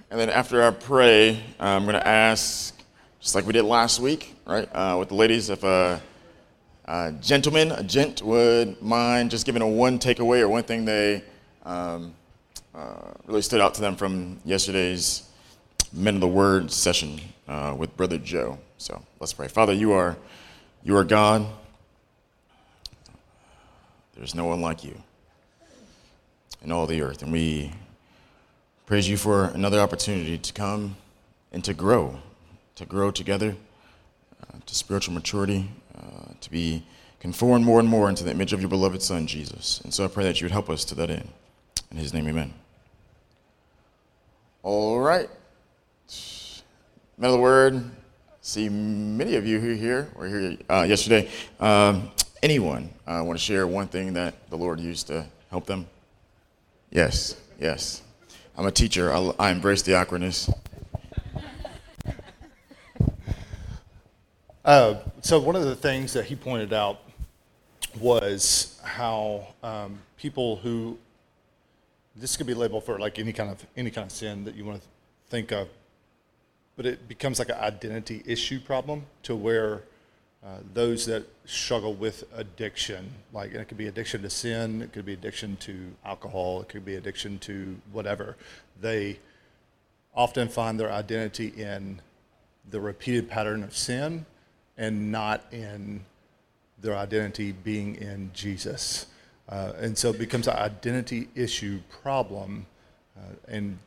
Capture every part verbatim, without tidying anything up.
And then after I pray, I'm going to ask, just like we did last week, right, uh, with the ladies, if a, a gentleman, a gent would mind just giving a one takeaway or one thing they um, uh, really stood out to them from yesterday's Men of the Word session uh, with Brother Joe. So let's pray. Father, you are you are God. There's no one like you in all the earth. And we praise you for another opportunity to come and to grow, to grow together, uh, to spiritual maturity, uh, to be conformed more and more into the image of your beloved Son, Jesus. And so I pray that you would help us to that end. In his name, amen. All right. Men of the Word, see many of you who are here, were here uh, yesterday. Um, anyone uh, want to share one thing that the Lord used to help them? Yes, yes. I'm a teacher. I, I embrace the awkwardness. Uh, so one of the things that he pointed out was how um, people who, this could be labeled for like any kind of any kind of sin that you want to think of, but it becomes like an identity issue problem to where uh, those that struggle with addiction, like and it could be addiction to sin, it could be addiction to alcohol, it could be addiction to whatever, they often find their identity in the repeated pattern of sin and not in their identity being in Jesus. Uh, and so it becomes an identity issue problem. Uh, and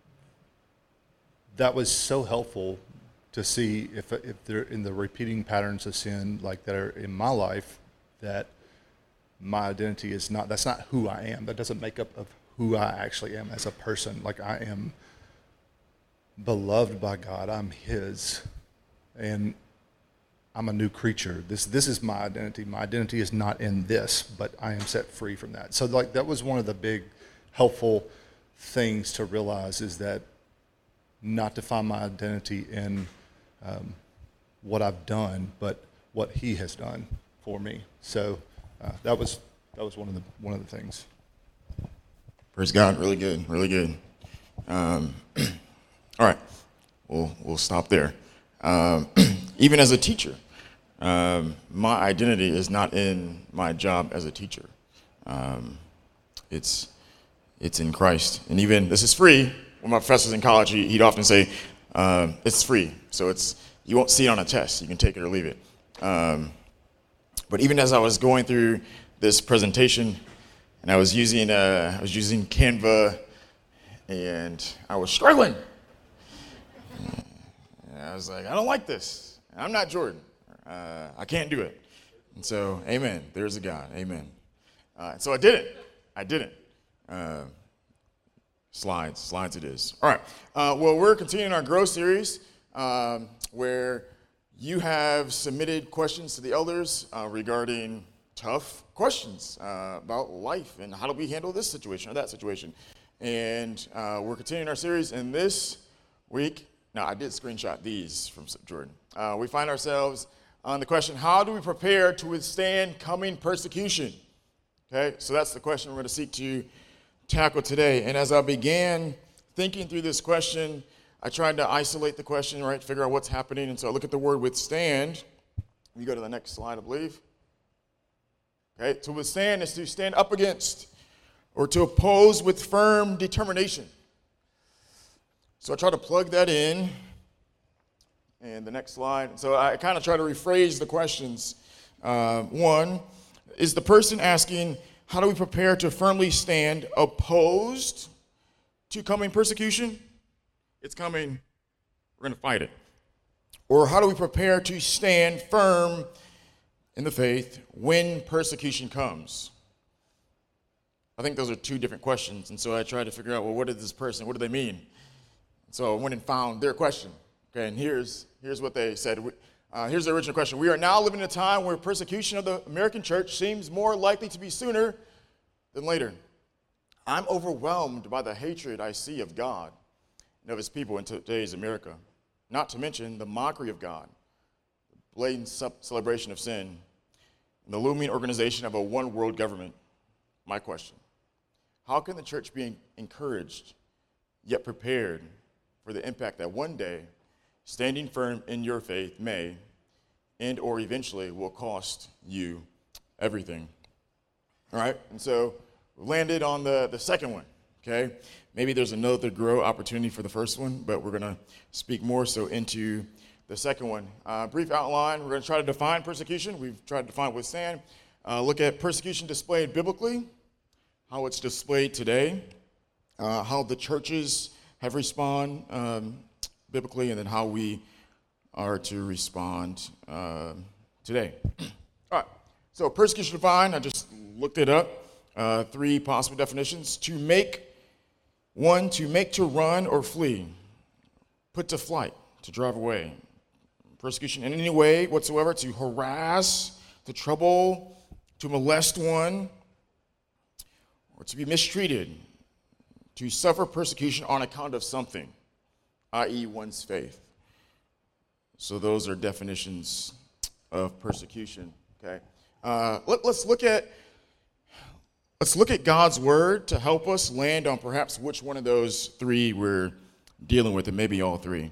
that was so helpful to see if if they're in the repeating patterns of sin like that are in my life, that my identity is not, that's not who I am. That doesn't make up of who I actually am as a person. Like I am beloved by God, I'm his, and I'm a new creature. This this is my identity. My identity is not in this, but I am set free from that. So like that was one of the big helpful things to realize, is that not to find my identity in um, what I've done, but what he has done for me. So uh, that was that was one of the one of the things. Praise God. Really good. Really good. Um, all right. We'll we'll stop there. Um, even as a teacher, um, my identity is not in my job as a teacher. Um, it's it's in Christ. And even this is free. One of my professors in college, he, he'd often say, uh, it's free, so it's you won't see it on a test. You can take it or leave it. Um, but even as I was going through this presentation, and I was using uh, I was using Canva, and I was struggling. And I was like, I don't like this. I'm not Jordan. Uh, I can't do it. And so, amen. There's a God. Amen. Uh, so I did it. I did it. Uh, Slides, slides it is. All right. Uh, well, we're continuing our Grow series um, where you have submitted questions to the elders uh, regarding tough questions uh, about life and how do we handle this situation or that situation. And uh, we're continuing our series. And this week, now I did screenshot these from Jordan. Uh, we find ourselves on the question, how do we prepare to withstand coming persecution? Okay, so that's the question we're going to seek to tackle today. And as I began thinking through this question, I tried to isolate the question, right, figure out what's happening. And so I look at the word withstand. You go to the next slide, I believe. Okay, to withstand is to stand up against or to oppose with firm determination. So I try to plug that in. And the next slide. So I kind of try to rephrase the questions. Uh, one, is the person asking, how do we prepare to firmly stand opposed to coming persecution? It's coming. We're going to fight it. Or how do we prepare to stand firm in the faith when persecution comes? I think those are two different questions. And so I tried to figure out, well, what did this person, what do they mean? So I went and found their question. Okay, and here's, here's what they said. Uh, here's the original question. We are now living in a time where persecution of the American church seems more likely to be sooner than later. I'm overwhelmed by the hatred I see of God and of his people in today's America, not to mention the mockery of God, the blatant celebration of sin, and the looming organization of a one-world government. My question, how can the church be encouraged, yet prepared for the impact that one day standing firm in your faith may and or eventually will cost you everything. All right, and so we landed on the, the second one, okay? Maybe there's another grow opportunity for the first one, but we're going to speak more so into the second one. Uh, brief outline, we're going to try to define persecution. We've tried to define withstand. Uh, look at persecution displayed biblically, how it's displayed today, uh, how the churches have responded um, biblically, and then how we are to respond uh, today. All right, so persecution defined, I just looked it up. Uh, three possible definitions. To make, one, to make to run or flee, put to flight, to drive away. Persecution in any way whatsoever, to harass, to trouble, to molest one, or to be mistreated, to suffer persecution on account of something, that is one's faith. So those are definitions of persecution, okay? Uh, let, let's look at let's look at God's word to help us land on perhaps which one of those three we're dealing with, and maybe all three.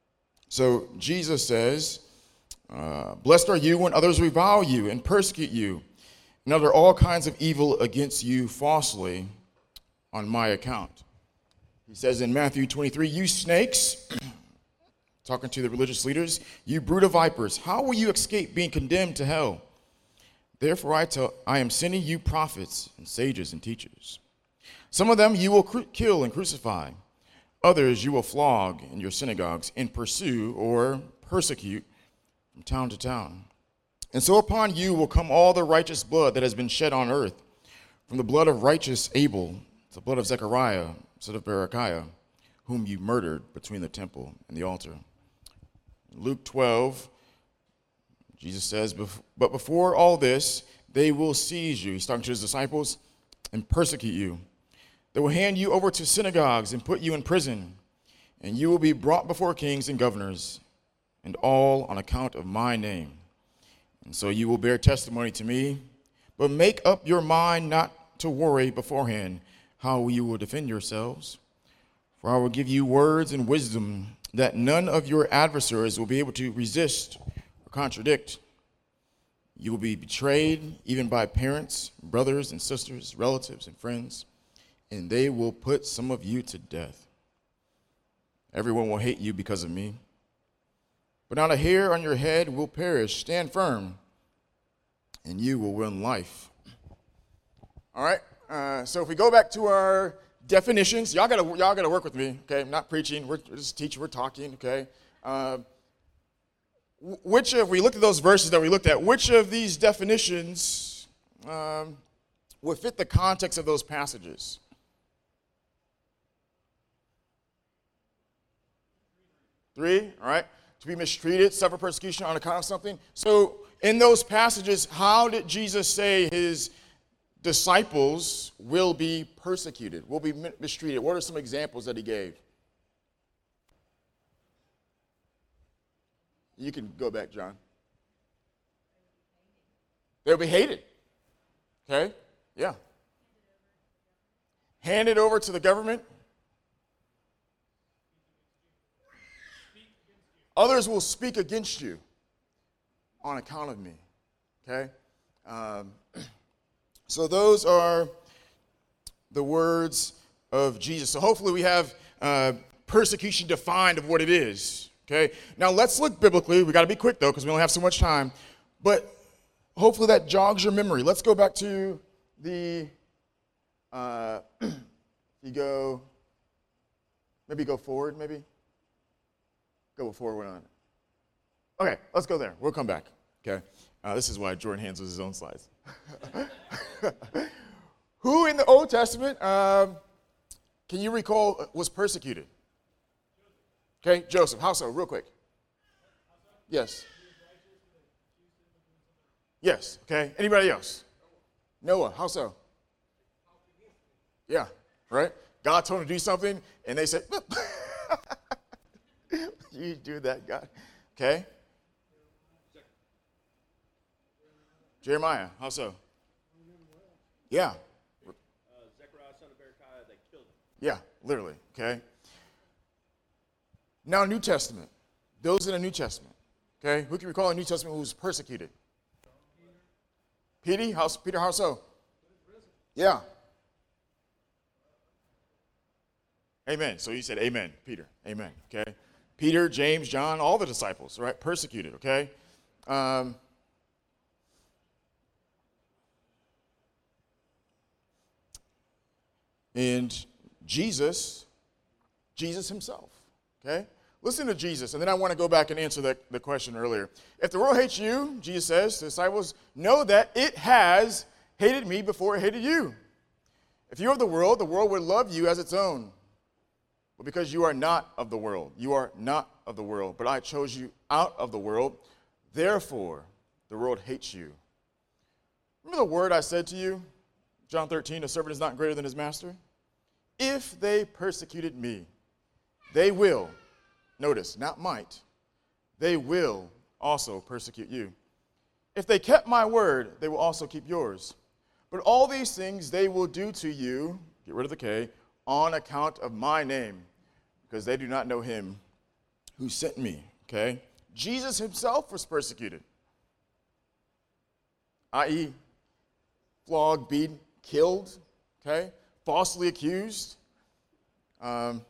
So Jesus says, uh, blessed are you when others revile you and persecute you and utter all kinds of evil against you falsely on my account. He says in Matthew twenty-three, you snakes, talking to the religious leaders, you brood of vipers, how will you escape being condemned to hell? Therefore I tell, I am sending you prophets and sages and teachers. Some of them you will cru- kill and crucify. Others you will flog in your synagogues and pursue or persecute from town to town. And so upon you will come all the righteous blood that has been shed on earth, from the blood of righteous Abel to the blood of Zechariah, son of Berechiah, whom you murdered between the temple and the altar. In Luke twelve, Jesus says, but before all this, they will seize you, he's talking to his disciples, and persecute you. They will hand you over to synagogues and put you in prison, and you will be brought before kings and governors, and all on account of my name. And so you will bear testimony to me, but make up your mind not to worry beforehand how you will defend yourselves. For I will give you words and wisdom that none of your adversaries will be able to resist or contradict. You will be betrayed even by parents, brothers and sisters, relatives and friends, and they will put some of you to death. Everyone will hate you because of me. But not a hair on your head will perish. Stand firm, and you will win life. All right, uh, so if we go back to our definitions, y'all gotta, y'all gotta work with me, okay? I'm not preaching, we're just teaching, we're talking, okay? Uh, which of, we looked at those verses that we looked at, which of these definitions um, would fit the context of those passages? Three, all right? To be mistreated, suffer persecution on account of something. So in those passages, how did Jesus say his disciples will be persecuted, will be mistreated? What are some examples that he gave? You can go back, John. They'll be hated. Okay? Yeah. Handed over to the government. Others will speak against you on account of me. Okay? Um, so those are the words of Jesus. So hopefully we have uh, persecution defined of what it is. Okay? Now let's look biblically. We got to be quick though because we only have so much time. But hopefully that jogs your memory. Let's go back to the, uh, you go, maybe go forward, maybe? Go forward on it. Okay, let's go there. We'll come back. Okay? Uh, this is why Jordan handles his own slides. Who in the Old Testament, um, can you recall, was persecuted? Okay, Joseph. How so? Real quick. Yes. Yes. Okay. Anybody else? Noah. How so? Yeah. Right? God told him to do something, and they said, you do that, God. Okay? Jeremiah. How so? Yeah. Uh, Zechariah, son of Berechiah, they killed him. Yeah, literally. Okay? Now, New Testament. Those in the New Testament. Okay? Who can recall a New Testament who was persecuted? Peter? How, Peter, how so? Yeah. Amen. So you said amen, Peter. Amen. Okay? Peter, James, John, all the disciples, right? Persecuted, okay? Um, and Jesus, Jesus himself, okay? Listen to Jesus, and then I want to go back and answer the, the question earlier. If the world hates you, Jesus says to the disciples, know that it has hated me before it hated you. If you are of the world, the world would love you as its own. But because you are not of the world, you are not of the world, but I chose you out of the world, therefore the world hates you. Remember the word I said to you, John thirteen, a servant is not greater than his master? If they persecuted me, they will, notice, not might, they will also persecute you. If they kept my word, they will also keep yours. But all these things they will do to you, get rid of the K, on account of my name, because they do not know him who sent me, okay? Jesus himself was persecuted, that is flogged, beaten, killed, okay? Falsely accused. Um,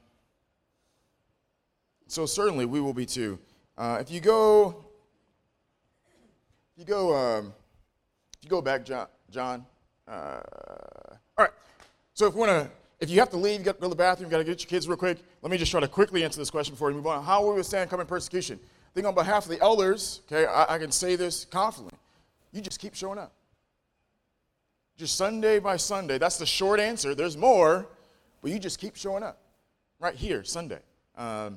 so certainly we will be too. Uh, if you go, if you go, um, if you go back, John, John uh, all right. So if we want to, if you have to leave, you got to go to the bathroom, you got to get your kids real quick. Let me just try to quickly answer this question before we move on. How will we withstand coming persecution? I think on behalf of the elders, okay, I, I can say this confidently. You just keep showing up. Just Sunday by Sunday. That's the short answer. There's more, but you just keep showing up. Right here, Sunday. Um,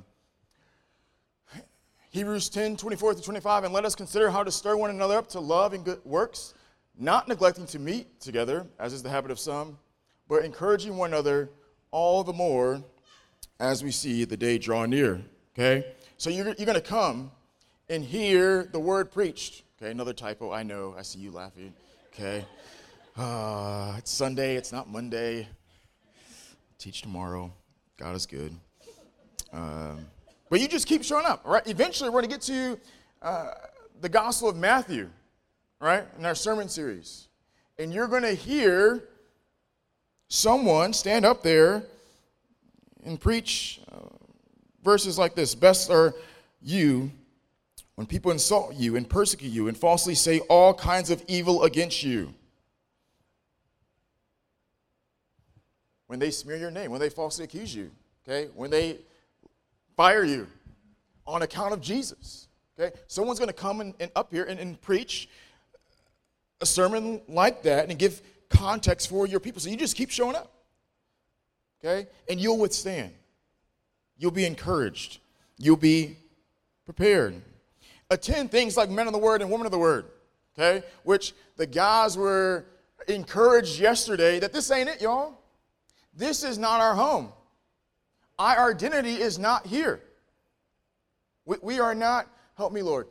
Hebrews ten, twenty-four through twenty-five, and let us consider how to stir one another up to love and good works, not neglecting to meet together, as is the habit of some, but encouraging one another all the more as we see the day draw near, okay? So you're, you're going to come and hear the word preached, okay? Another typo, I know, I see you laughing, okay? Uh, it's Sunday, it's not Monday. Teach tomorrow. God is good. Um, but you just keep showing up, all right? Eventually, we're going to get to uh, the Gospel of Matthew, right, in our sermon series. And you're going to hear someone stand up there and preach uh, verses like this. Blessed are you when people insult you and persecute you and falsely say all kinds of evil against you. When they smear your name, when they falsely accuse you, okay? When they fire you on account of Jesus, okay? Someone's going to come and, and up here and, and preach a sermon like that and give context for your people. So you just keep showing up, okay? And you'll withstand. You'll be encouraged. You'll be prepared. Attend things like Men of the Word and Women of the Word, okay? Which the guys were encouraged yesterday that this ain't it, y'all. This is not our home. Our identity is not here. We, we are not, help me, Lord.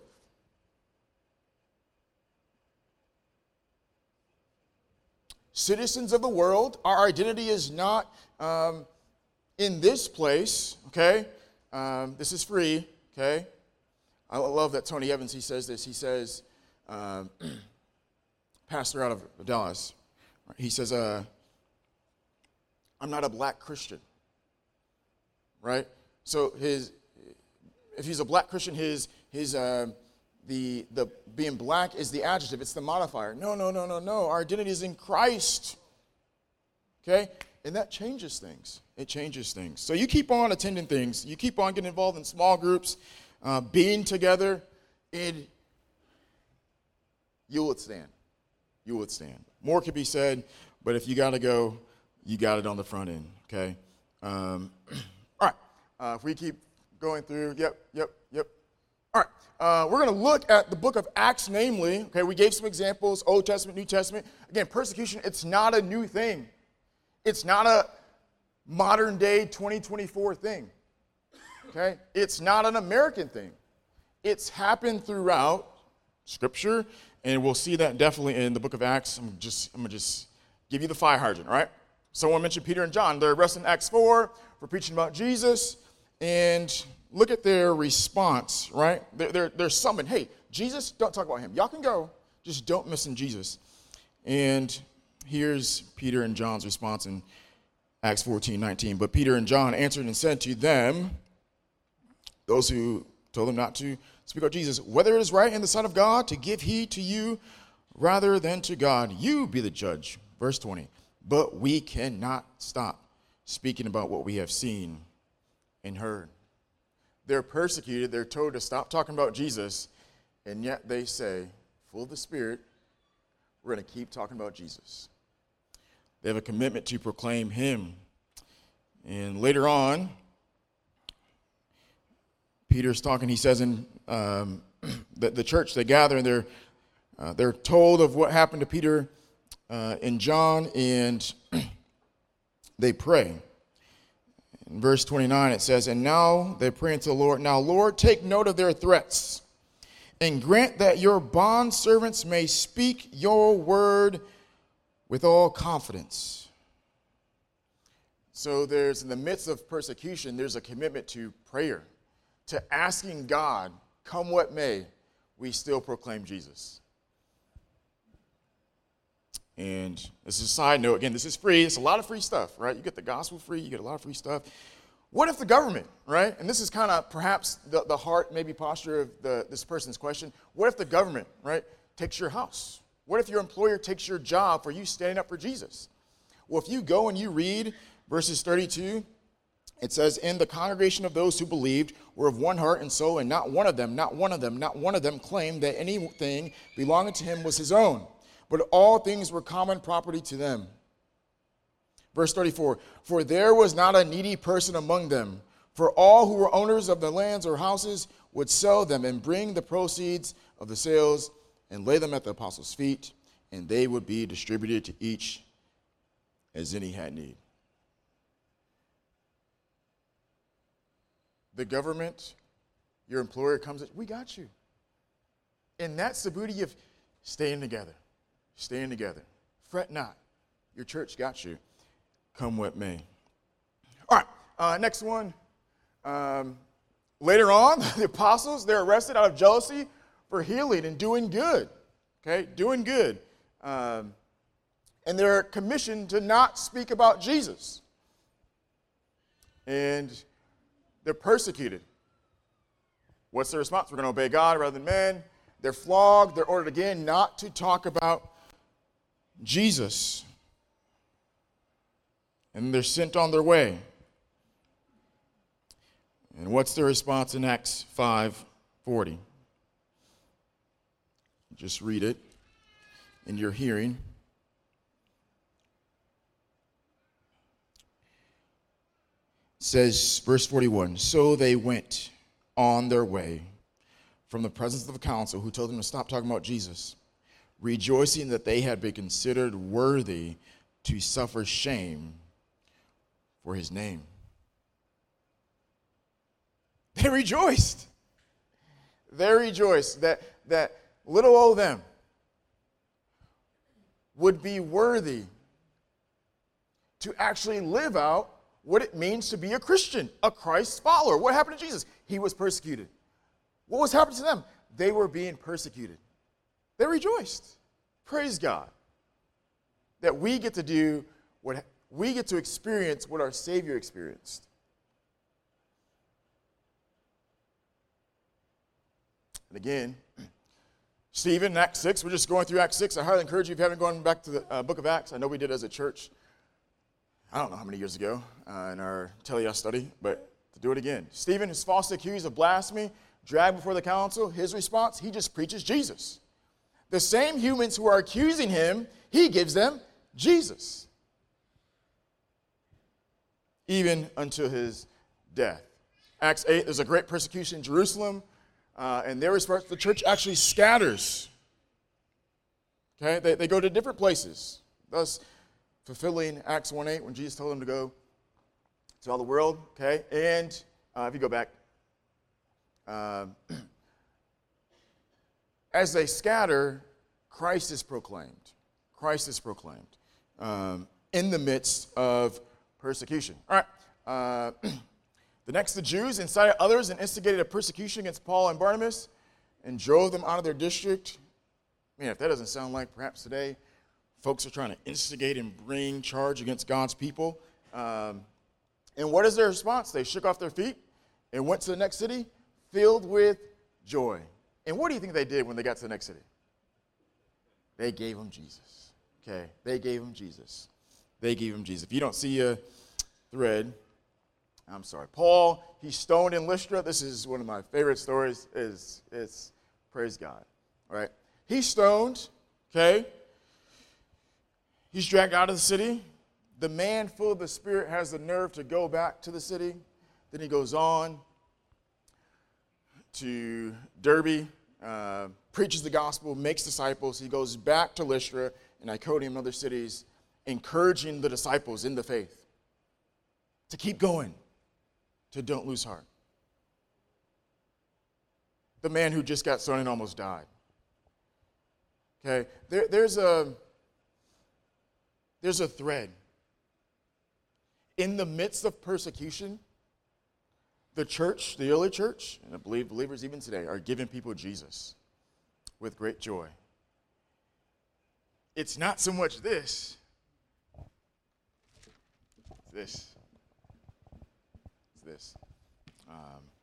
Citizens of the world. Our identity is not um, in this place, okay? Um, this is free, okay? I love that Tony Evans, he says this. He says, um, pastor out of Dallas, he says, uh, I'm not a black Christian, right? So his, if he's a black Christian, his, his, uh, the, the being black is the adjective, it's the modifier. No, no, no, no, no. Our identity is in Christ, okay? And that changes things. It changes things. So you keep on attending things. You keep on getting involved in small groups, uh, being together, and you'll withstand. You'll withstand. More could be said, but if you got to go, you got it on the front end, okay? Um, all right. Uh, if we keep going through, yep, yep, yep. All right. Uh, we're going to look at the book of Acts, namely, okay, we gave some examples, Old Testament, New Testament. Again, persecution, it's not a new thing. It's not a modern day twenty twenty-four thing, okay? It's not an American thing. It's happened throughout Scripture, and we'll see that definitely in the book of Acts. I'm just, I'm going to just give you the fire hydrant, all right? Someone mentioned Peter and John. They're arrested in Acts four for preaching about Jesus, and look at their response, right? They're, they're, they're summoned. Hey, Jesus, don't talk about him. Y'all can go. Just don't mention Jesus. And here's Peter and John's response in Acts fourteen nineteen. But Peter and John answered and said to them, those who told them not to speak about Jesus, whether it is right in the sight of God to give heed to you rather than to God, you be the judge. Verse twenty. But we cannot stop speaking about what we have seen and heard. They're persecuted. They're told to stop talking about Jesus, and yet they say, full of the Spirit, we're going to keep talking about Jesus. They have a commitment to proclaim him. And later on, Peter's talking, he says in um, the, the church, they gather and they're, uh, they're told of what happened to Peter uh, and John, and they pray. In verse twenty-nine, it says, and now they pray unto the Lord, now, Lord, take note of their threats, and grant that your bondservants may speak your word with all confidence. So there's, in the midst of persecution, there's a commitment to prayer, to asking God, come what may, we still proclaim Jesus. And this is a side note. Again, this is free. It's a lot of free stuff, right? You get the gospel free. You get a lot of free stuff. What if the government, right? And this is kind of perhaps the, the heart, maybe posture of the, this person's question. What if the government, right, takes your house? What if your employer takes your job for you standing up for Jesus? Well, if you go and you read verses thirty-two, it says, in the congregation of those who believed were of one heart and soul, and not one of them, not one of them, not one of them claimed that anything belonging to him was his own, but all things were common property to them. Verse thirty-four, for there was not a needy person among them, for all who were owners of the lands or houses would sell them and bring the proceeds of the sales and lay them at the apostles' feet, and they would be distributed to each as any had need. The government, your employer comes, we got you. And that's the beauty of staying together. Staying together. Fret not. Your church got you. Come what may. All right, uh, next one. Um, later on, the apostles, they're arrested out of jealousy for healing and doing good. Okay, doing good. Um, and they're commissioned to not speak about Jesus. And they're persecuted. What's their response? We're going to obey God rather than men. They're flogged. They're ordered again not to talk about Jesus. And they're sent on their way. And what's their response in Acts five forty? Just read it in your hearing. It says, verse forty-one, so they went on their way from the presence of the council, who told them to stop talking about Jesus, rejoicing that they had been considered worthy to suffer shame for his name. They rejoiced. They rejoiced that, that little old them would be worthy to actually live out what it means to be a Christian, a Christ follower. What happened to Jesus? He was persecuted. What was happening to them? They were being persecuted. They rejoiced. Praise God that we get to do what we get to experience what our Savior experienced. And again, Stephen, Acts six, we're just going through Acts six. I highly encourage you, if you haven't gone back to the uh, book of Acts, I know we did as a church, I don't know how many years ago uh, in our Teleos study, but to do it again. Stephen is falsely accused of blasphemy, dragged before the council. His response, he just preaches Jesus. The same humans who are accusing him, he gives them Jesus. Even until his death. Acts eight, there's a great persecution in Jerusalem, uh, and their response, the church actually scatters. Okay, they, they go to different places, thus fulfilling Acts one eight when Jesus told them to go to all the world. Okay, and uh, if you go back, uh, as they scatter, Christ is proclaimed. Christ is proclaimed um, in the midst of persecution. All right. Uh, The next, the Jews incited others and instigated a persecution against Paul and Barnabas and drove them out of their district. Man, if that doesn't sound like perhaps today folks are trying to instigate and bring charge against God's people. Um, and what is their response? They shook off their feet and went to the next city filled with joy. And what do you think they did when they got to the next city? They gave him Jesus. Okay, they gave him Jesus. They gave him Jesus. If you don't see a thread, I'm sorry. Paul, he's stoned in Lystra. This is one of my favorite stories. Is it's praise God. All right, he's stoned. Okay, he's dragged out of the city. The man full of the Spirit has the nerve to go back to the city. Then he goes on to Derbe, uh, preaches the gospel, makes disciples. He goes back to Lystra and Iconium and other cities, encouraging the disciples in the faith to keep going, to don't lose heart. The man who just got stoned and almost died. Okay, there, there's a there's a thread. In the midst of persecution, the church, the early church, and I believe believers even today, are giving people Jesus with great joy. It's not so much this. It's this. It's this. Um,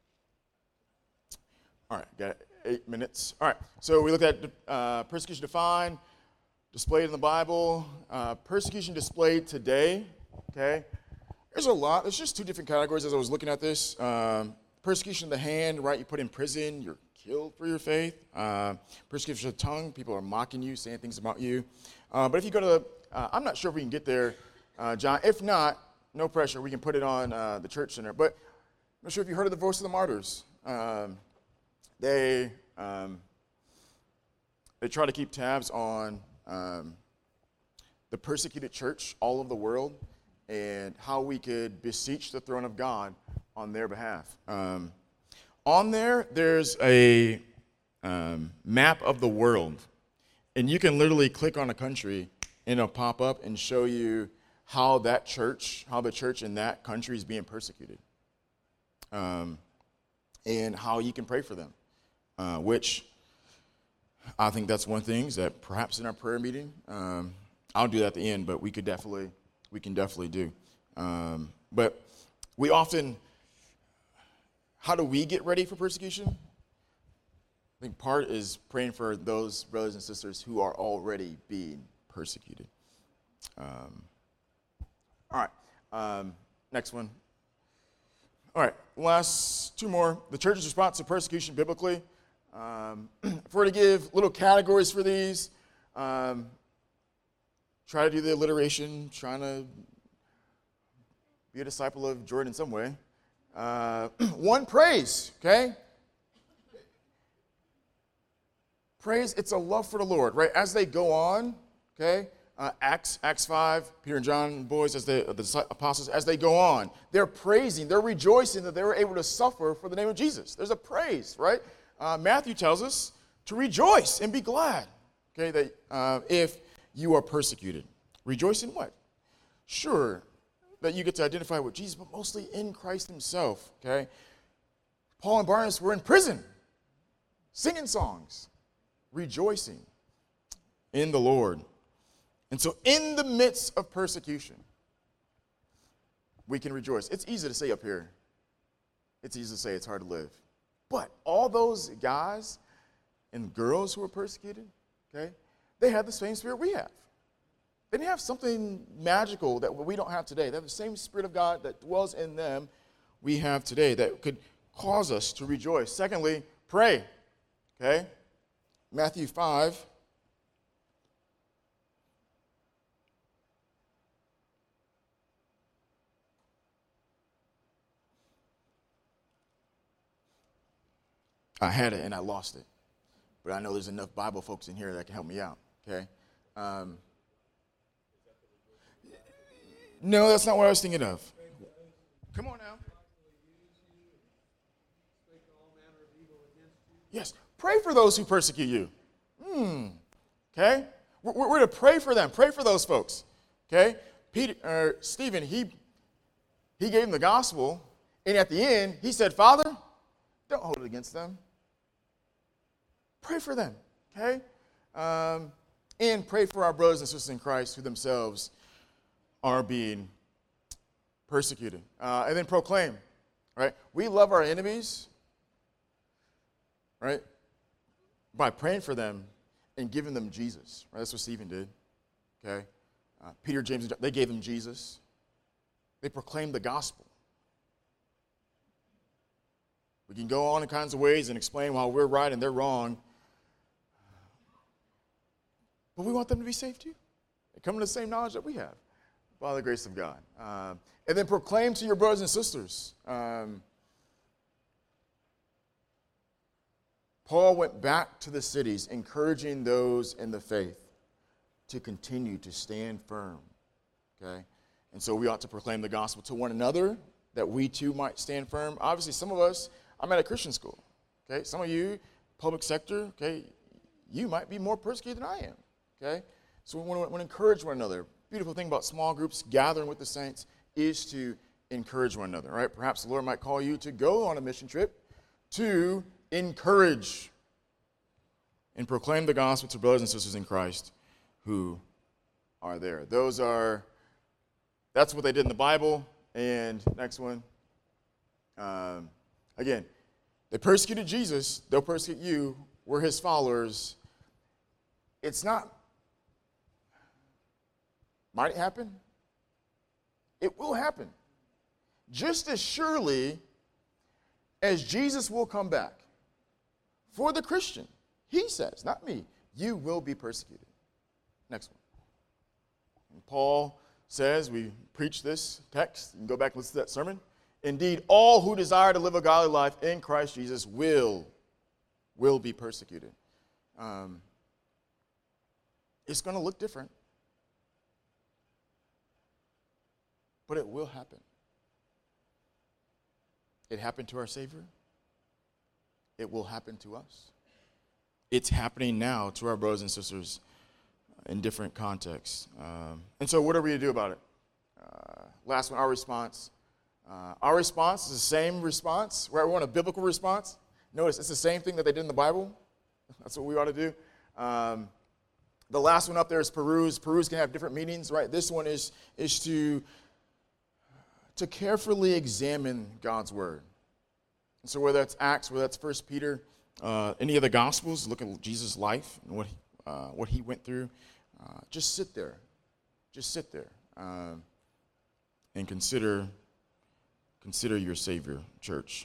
all right, got eight minutes. All right, so we looked at uh, persecution defined, displayed in the Bible, uh, persecution displayed today, okay? There's a lot. There's just two different categories as I was looking at this. Um, persecution of the hand, right? You put in prison, you're killed for your faith. Uh, persecution of the tongue, people are mocking you, saying things about you. Uh, but if you go to the, uh, I'm not sure if we can get there, uh, John. If not, no pressure. We can put it on uh, the church center. But I'm not sure if you heard of the Voice of the Martyrs. Um, they um, they try to keep tabs on um, the persecuted church all over the world, and how we could beseech the throne of God on their behalf. Um, on there, there's a um, map of the world, and you can literally click on a country, and it'll pop up and show you how that church, how the church in that country is being persecuted, um, and how you can pray for them, uh, which I think that's one thing that perhaps in our prayer meeting, um, I'll do that at the end, but we could definitely we can definitely do. Um, but we often, how do we get ready for persecution? I think part is praying for those brothers and sisters who are already being persecuted. Um, all right, um, next one. All right, last two more. The church's response to persecution biblically. Um, if we're to give little categories for these, um, try to do the alliteration, trying to be a disciple of Jordan in some way. Uh, one, praise, okay? Praise, it's a love for the Lord, right? As they go on, okay? Uh, Acts, Acts five, Peter and John and boys, as they, the apostles, as they go on, they're praising, they're rejoicing that they were able to suffer for the name of Jesus. There's a praise, right? Uh, Matthew tells us to rejoice and be glad, okay, that uh, if you are persecuted. Rejoice in what? Sure, that you get to identify with Jesus, but mostly in Christ himself, okay? Paul and Barnabas were in prison, singing songs, rejoicing in the Lord. And so in the midst of persecution, we can rejoice. It's easy to say up here. It's easy to say it's hard to live. But all those guys and girls who were persecuted, okay, they had the same spirit we have. They didn't have something magical that we don't have today. They have the same Spirit of God that dwells in them we have today that could cause us to rejoice. Secondly, pray, okay? Matthew five. I had it and I lost it. But I know there's enough Bible folks in here that can help me out, okay? Um, no, that's not what I was thinking of. Come on now. Yes, pray for those who persecute you. Hmm, okay? We're, we're to pray for them. Pray for those folks, okay? Peter, uh, Stephen, he, he gave them the gospel, And at the end, he said, Father, don't hold it against them. Pray for them, okay? Um, and pray for our brothers and sisters in Christ who themselves are being persecuted. Uh, and then proclaim, right? We love our enemies, right? By praying for them and giving them Jesus, right? That's what Stephen did, okay? Uh, Peter, James, and John, they gave him Jesus. They proclaimed the gospel. We can go on in kinds of ways and explain why we're right and they're wrong. But we want them to be saved too. They come to the same knowledge that we have by the grace of God. Um, and then proclaim to your brothers and sisters. Um, Paul went back to the cities, encouraging those in the faith to continue to stand firm. Okay? And so we ought to proclaim the gospel to one another, that we too might stand firm. Obviously, some of us, I'm at a Christian school. Okay? Some of you, public sector, okay, you might be more persecuted than I am. Okay? So we want to, want to encourage one another. Beautiful thing about small groups, gathering with the saints, is to encourage one another, right? Perhaps the Lord might call you to go on a mission trip to encourage and proclaim the gospel to brothers and sisters in Christ who are there. Those are, that's what they did in the Bible. And next one. Um, again, they persecuted Jesus. They'll persecute you. We're his followers. It's not, might it happen? It will happen. Just as surely as Jesus will come back. For the Christian, he says, not me, you will be persecuted. Next one. And Paul says, we preach this text, you can go back and listen to that sermon. Indeed, all who desire to live a godly life in Christ Jesus will, will be persecuted. Um, it's going to look different. But it will happen. It happened to our Savior. It will happen to us. It's happening now to our brothers and sisters in different contexts. Um, and so what are we to do about it? Uh, last one, our response. Uh, our response is the same response. Right? We want a biblical response. Notice it's the same thing that they did in the Bible. That's what we ought to do. Um, the last one up there is peruse. Peruse can have different meanings, right? This one is, is to, to carefully examine God's word. And so whether that's Acts, whether that's First Peter, uh, any of the Gospels, look at Jesus' life and what, uh, what he went through. Uh, just sit there. Just sit there um, and consider, consider your Savior, church.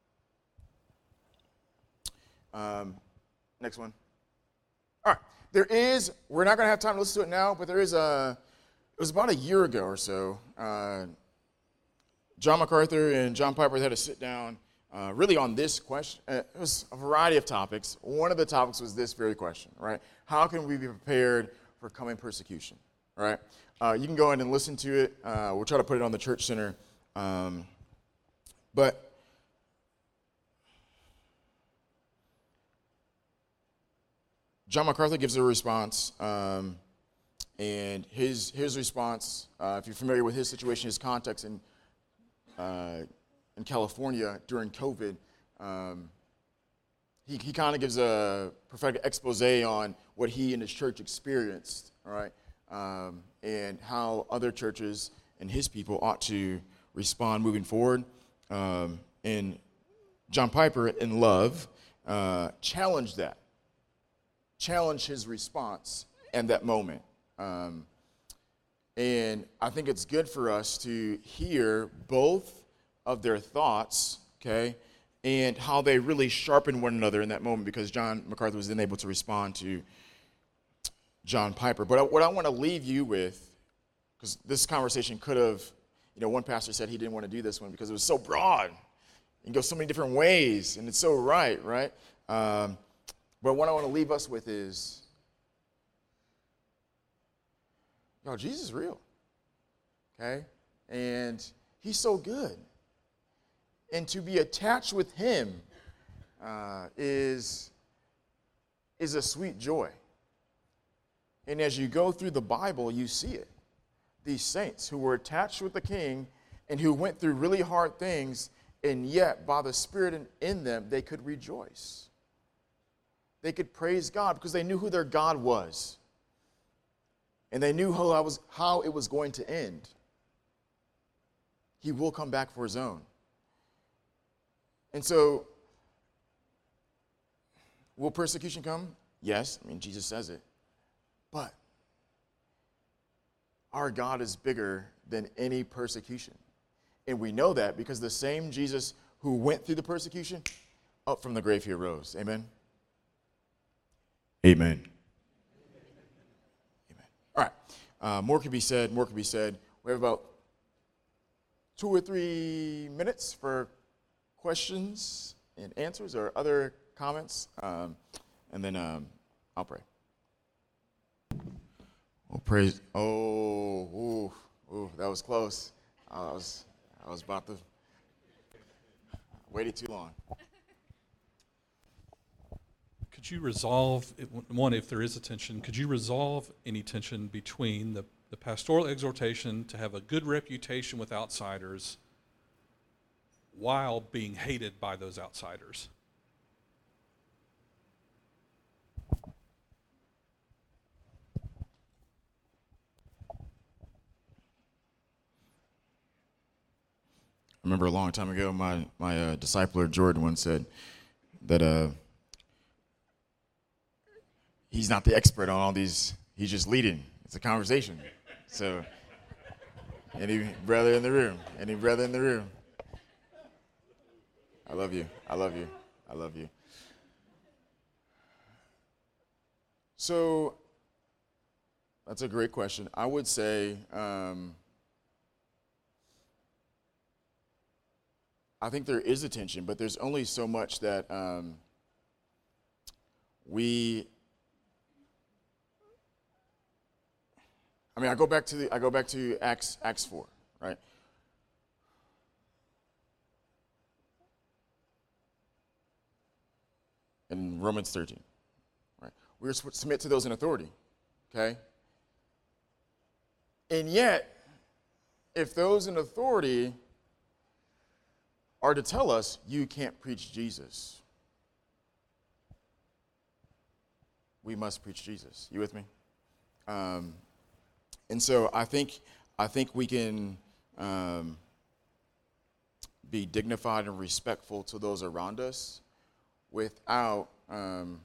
Um, next one. All right. There is, we're not going to have time to listen to it now, but there is a, it was about a year ago or so, uh, John MacArthur and John Piper had to sit down uh, really on this question. Uh, it was a variety of topics. One of the topics was this very question, right? How can we be prepared for coming persecution, right? Uh, you can go in and listen to it. Uh, we'll try to put it on the Church Center. Um, but John MacArthur gives a response, um, and his, his response, uh, if you're familiar with his situation, his context in Uh, in California during COVID, um, he, he kind of gives a prophetic expose on what he and his church experienced, all right, um, and how other churches and his people ought to respond moving forward. Um, and John Piper, in love, uh, challenged that, challenged his response in that moment. Um, And I think it's good for us to hear both of their thoughts, okay, and how they really sharpen one another in that moment, because John MacArthur was then able to respond to John Piper. But what I want to leave you with, because this conversation could have, you know, one pastor said he didn't want to do this one because it was so broad. It can go so many different ways, and it's so right, right? Um, but what I want to leave us with is, no, Jesus is real, okay? And he's so good. And to be attached with him uh, is, is a sweet joy. And as you go through the Bible, you see it. These saints who were attached with the king and who went through really hard things, And yet, by the Spirit in, in them, they could rejoice. They could praise God because they knew who their God was. And they knew how, I was, how it was going to end. He will come back for his own. And so, will persecution come? Yes. I mean, Jesus says it. But our God is bigger than any persecution. And we know that because the same Jesus who went through the persecution, up from the grave he arose. Amen? Amen. Amen. All right. Uh, more could be said. More could be said. We have about two or three minutes for questions and answers or other comments. Um, and then um, I'll pray. Well, praise. Oh, ooh, ooh, that was close. I was, I was about to. Waited too long. Could you resolve, one, if there is a tension, could you resolve any tension between the, the pastoral exhortation to have a good reputation with outsiders while being hated by those outsiders? I remember a long time ago, my, my uh, discipler Jordan once said that uh, he's not the expert on all these, he's just leading. It's a conversation. So, any brother in the room, any brother in the room, I love you, I love you, I love you. So, that's a great question. I would say, um, I think there is a tension, but there's only so much that um, we. I mean, I go back to the. I go back to Acts Acts four, right? And Romans thirteen, right? We're to submit to those in authority, okay? And yet, if those in authority are to tell us, you can't preach Jesus, we must preach Jesus. You with me? Um, and so I think I think we can um, be dignified and respectful to those around us without um,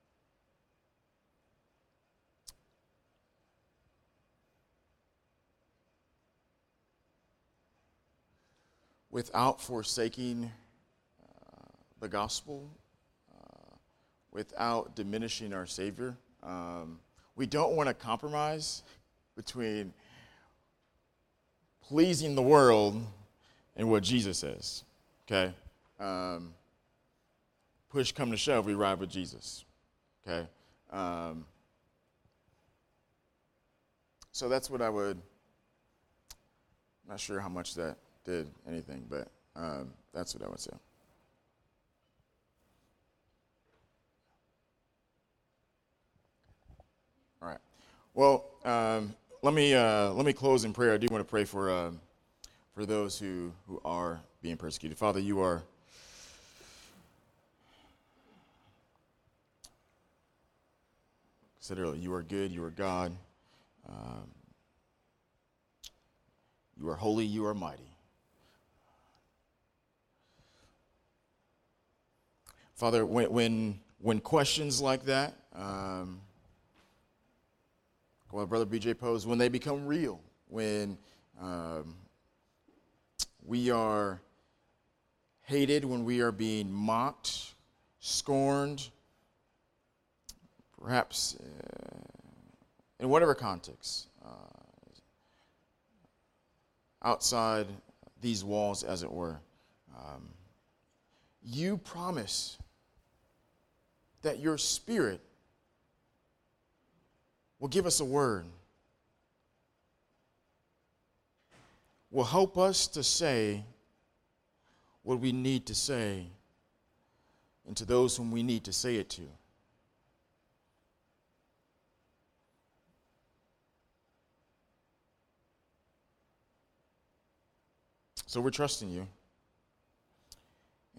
without forsaking uh, the gospel, uh, without diminishing our Savior. Um, we don't want to compromise between pleasing the world and what Jesus says, okay? Um, push come to shove, we ride with Jesus, okay? Um, so that's what I would, I'm not sure how much that did anything, but um, that's what I would say. All right. Well, um, let me uh, let me close in prayer. I do want to pray for uh, for those who who are being persecuted. Father, you are said earlier, you are good. You are God. Um, you are holy. You are mighty. Father, when when, when questions like that, um, well, Brother B J posed, when they become real, when um, we are hated, when we are being mocked, scorned, perhaps uh, in whatever context, uh, outside these walls, as it were, um, you promise that your Spirit will give us a word, will help us to say what we need to say, and to those whom we need to say it to. So we're trusting you.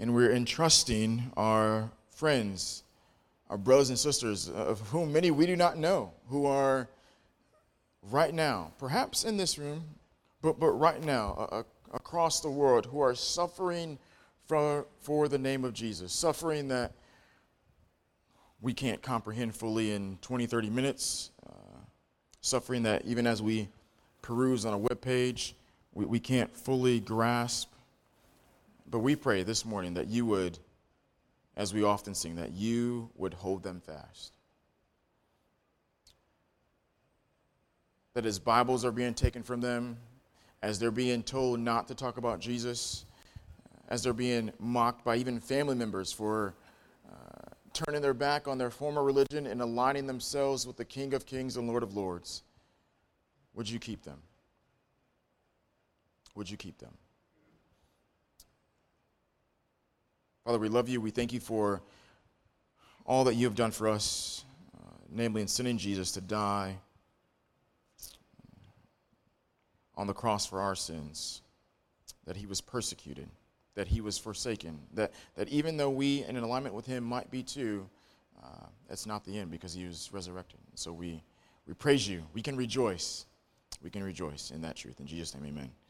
and we're entrusting our friends, our brothers and sisters, of whom many we do not know, who are right now, perhaps in this room, but, but right now, uh, across the world, who are suffering for, for the name of Jesus, suffering that we can't comprehend fully in twenty, thirty minutes, uh, suffering that even as we peruse on a web page, we, we can't fully grasp. But we pray this morning that you would, as we often sing, that you would hold them fast. That as Bibles are being taken from them, as they're being told not to talk about Jesus, as they're being mocked by even family members for uh, turning their back on their former religion and aligning themselves with the King of Kings and Lord of Lords, would you keep them? Would you keep them? Father, we love you. We thank you for all that you have done for us, uh, namely in sending Jesus to die on the cross for our sins, that he was persecuted, that he was forsaken, that, that even though we, in alignment with him, might be too, uh, that's not the end because he was resurrected. So we, we praise you. We can rejoice. We can rejoice in that truth. In Jesus' name, amen.